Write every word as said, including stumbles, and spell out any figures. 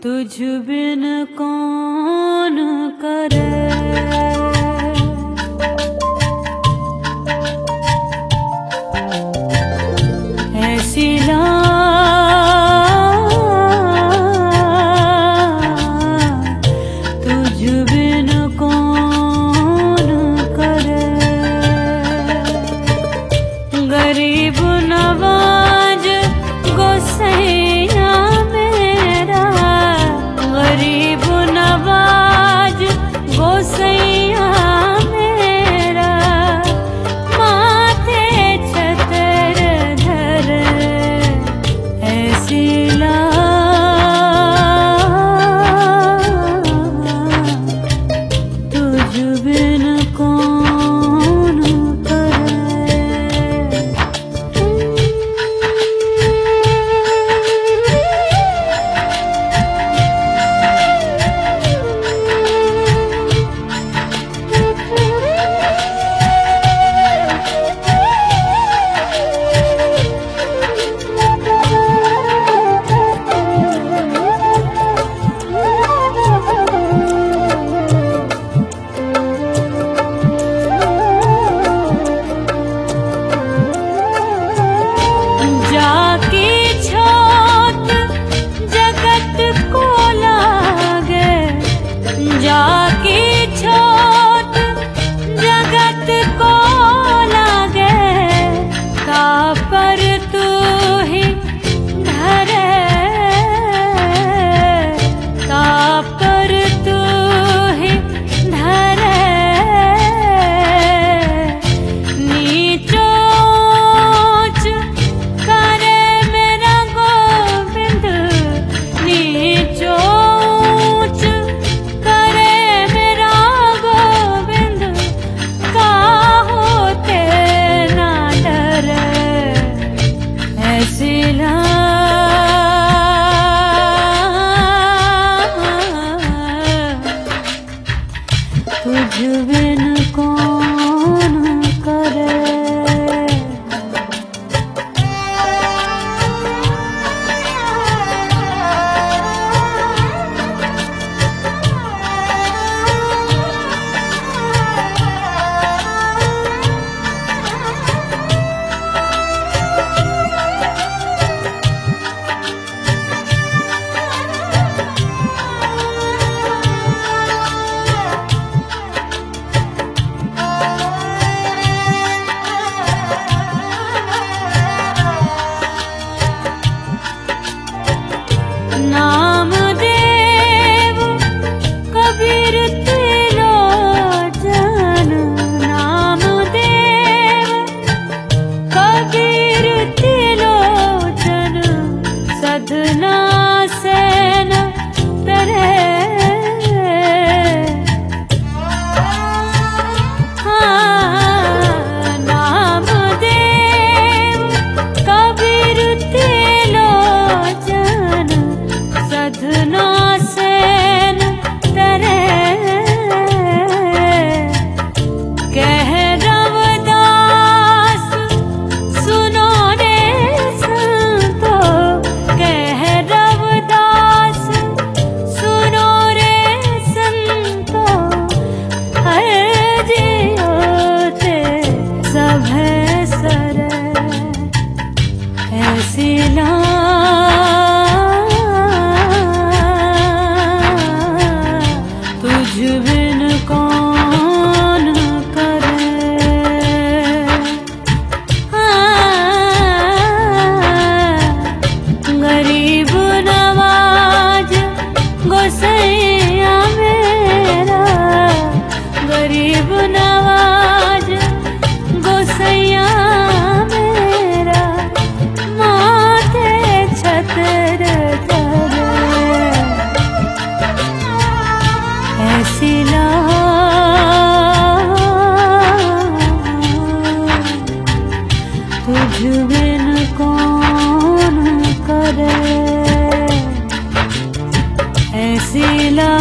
तुझ बिन कौन करे। ऐसी तुझ बिन कौन करे। गरीब नवाज गोसैया मेरा, गरीब नवाज गोसैया मेरा, माथे छतर धर ऐसी बिन कौन करे। जाकी छोट जगत को लागे, का पर तू ही धरे, का पर तू ही धरे। नीचोच करे मेरा गोविंद, नीचो तुझ बिन कौन करे। नाम देव कबीर त्रिलोचन, नाम देव कबीर त्रिलोचन, सदना सेन तरे। नाम देव कबीर त्रिलोचन, सदना सेन तरे। कह रवदास सुनो रे संतो, कह रवदास सुनो रे संतो, हर जियो ते सभे सरे। ऐसी तुझ बिन कौन करे। गरीब नवाज गोसैया मेरा, गरीब नवाज गोसैया मेरा, माथे छतर धरे ऐसी तुझ बिन कौन करे। ऐसी